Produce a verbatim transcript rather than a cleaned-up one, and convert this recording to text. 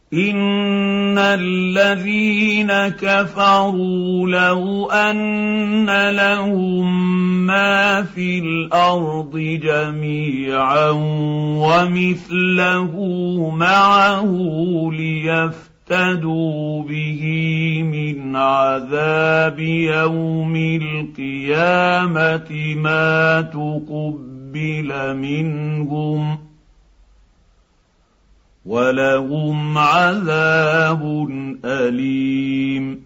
إن الذين كفروا لو أن لهم ما في الأرض جميعا ومثله معه ليفتدوا به من عذاب يوم القيامة ما تقبل منهم ولهم عذاب أليم.